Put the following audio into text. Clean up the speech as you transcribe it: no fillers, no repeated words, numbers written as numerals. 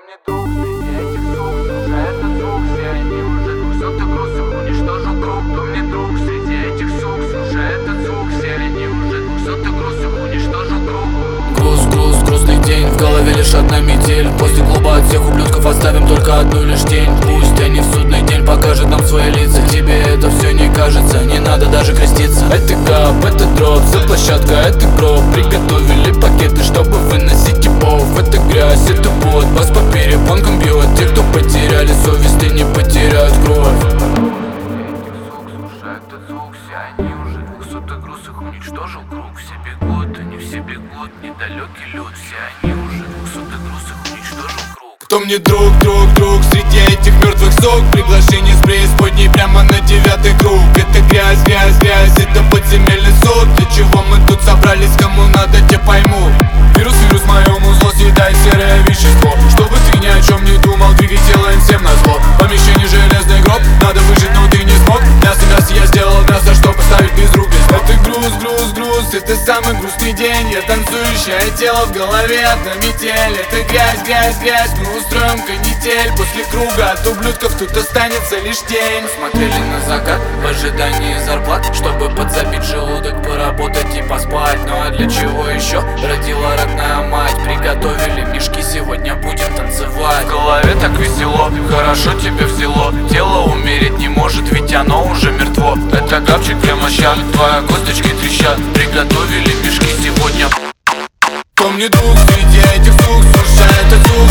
мне друг среди этих сук. Слушай этот звук, все они уже 200 грузов уничтожил круг. Кто мне друг среди этих сук. Слушай этот звук, все они уже 200 грузов уничтожил круг. Грустный день, в голове лишь одна метель. После клуба от всех ублюдков оставим только одну лишь тень. Пусть они в судный день покажут нам свои лица. Тебе это все не кажется, не надо даже креститься. Это кап, это дроп, вся площадка, это гроб. Приготовили пакеты, чтобы выносить типов. Это грязь, это пот, бас по перепонкам бьет. Те, кто потеряли совесть и не потеряют кровь. Слушай этот звук, все они уже 200 грузов уничтожил круг. Все бегут, они все бегут, недалекий люд. Все они уже 200 грузов уничтожил круг. Кто мне друг среди этих мертвых сук? Приглашение с преисподней прямо на 9-й круг. Это грязь, это подземельный суд. Для чего мы тут собрались, кому надо, те поймут. Вирус моему зло съедает серое вещество. Чтобы ты ни о чем не думал, двигай тело им всем назло. Помещение железный гроб, надо выжить, но ты не смог. Мясо, я сделал мясо, что поставить без рук. Это груз, это самый грустный день. Я танцующее тело, в голове одна метель. Это грязь, мы устроим канитель. После круга от ублюдков тут останется лишь тень. Смотрели на закат в ожидании зарплат, чтобы подзабить желудок, поработать и поспать. Ну а для чего еще родила родная мать? Приготовили мешки, сегодня будем танцевать. В голове так весело, хорошо тебе взяло. Тело умереть не может, ведь оно уже мертво. Это гавчик прямо ща, твои косточки трещат. Приготовили мешки сегодня. Кто мне друг среди этих сук? Слушай этот звук.